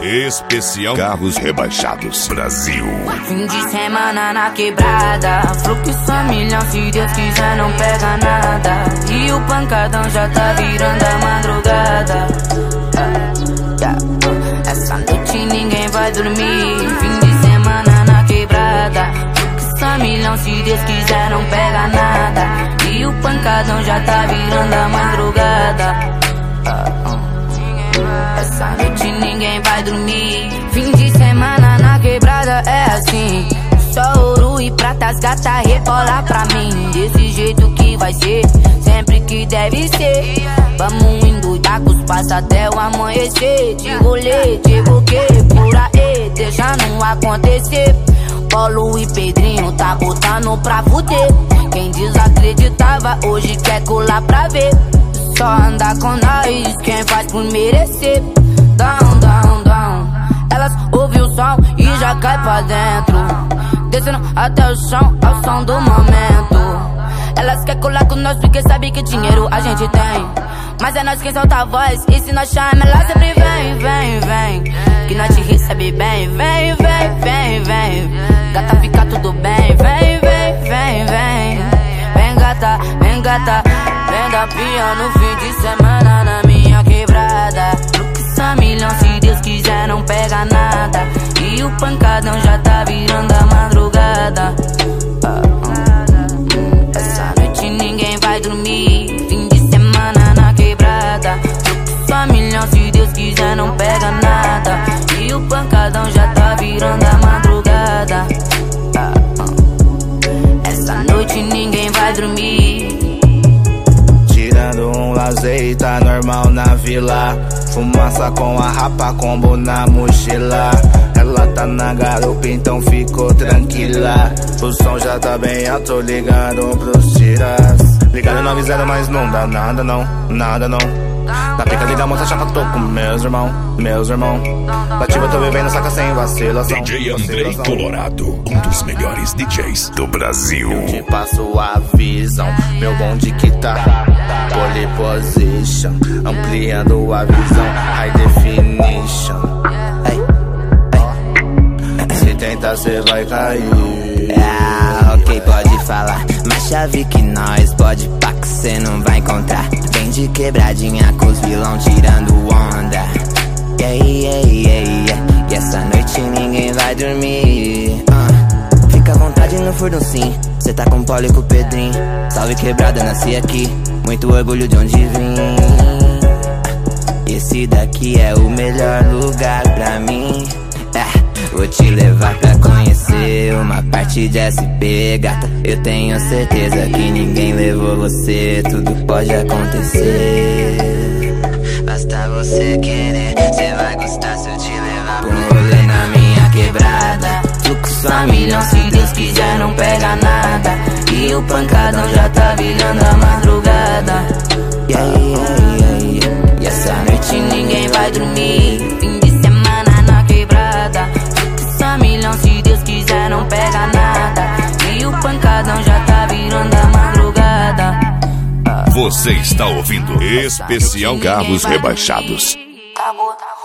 Especial Carros Rebaixados Brasil. Fim de semana na quebrada, fluxo a milhão, se Deus quiser não pega nada. E o pancadão já tá virando a madrugada. Essa noite ninguém vai dormir. Fim de semana na quebrada, fluxo a milhão, se Deus quiser não pega nada. E o pancadão já tá virando a madrugada. Essa noite ninguém vai dormir. Fim de semana na quebrada é assim, só ouro e prata, as gata rebola pra mim. Desse jeito que vai ser, sempre que deve ser. Vamos endoidar com os passos até o amanhecer. De rolê, de buquê, por aí, deixa não acontecer. Paulo e Pedrinho tá botando pra fuder. Quem desacreditava hoje quer colar pra ver. Só anda com nós quem faz por merecer. Down, down, down. Elas ouvem o som e já cai pra dentro, descendo até o chão ao som do momento. Elas querem colar com nós porque sabem que dinheiro a gente tem. Mas é nós quem solta a voz, e se nós chama ela sempre vem, vem, vem. Que nós te recebe bem, vem, vem, vem, vem. Gata, fica tudo bem, vem, vem, vem, vem. Vem gata, vem gata. Vem dar pia no fim de semana na minha quebrada. Fluxo a milhão, se Deus quiser não pega nada. E o pancadão já tá virando a madrugada. Essa noite ninguém vai dormir. Fim de semana na quebrada, fluxo a milhão, se Deus quiser não pega nada. E o pancadão já tá virando a madrugada. Essa noite ninguém vai dormir. Tirando um lazer, tá normal na vila. Fumaça com a rapa, combo na mochila. Ela tá na garupa, então ficou tranquila. O som já tá bem alto, ligado pros tiras. Ligado no avisado, mas não dá nada não, nada não. Na pica liga, moça chata, tô com meus irmão, meus irmão. Nativa, tô vivendo, saca sem vacilação. DJ Andrei Colorado, um dos melhores DJs do Brasil. Eu te passo a visão, meu bonde que tá pole position, ampliando a visão, high definition. Se tentar cê vai cair. Ok, pode falar, mas chave que nós pode pá que cê não vai encontrar. Vem de quebradinha com os vilão tirando onda. Yeah, yeah, yeah, yeah. E essa noite ninguém vai dormir. Fica à vontade no furduncinho, cê tá com Paulo e com o Pedrinho. Salve quebrada, nasci aqui, muito orgulho de onde vim. Esse daqui é o melhor lugar pra mim. Vou te levar pra conhecer uma parte de SP, gata. Eu tenho certeza que ninguém levou você. Tudo pode acontecer, basta você querer. Cê vai gostar se eu te levar pra um rolê na minha quebrada. Fluxo a milhão, se Deus quiser não pega nada. E o pancadão já tá virando a madrugada. Yeah, yeah, yeah, yeah. E essa noite ninguém vai dormir. Fim de semana na quebrada, a milhão, se Deus quiser não pega nada. E o pancadão já tá virando a madrugada. Você está ouvindo Especial Carros Rebaixados. Tá bom.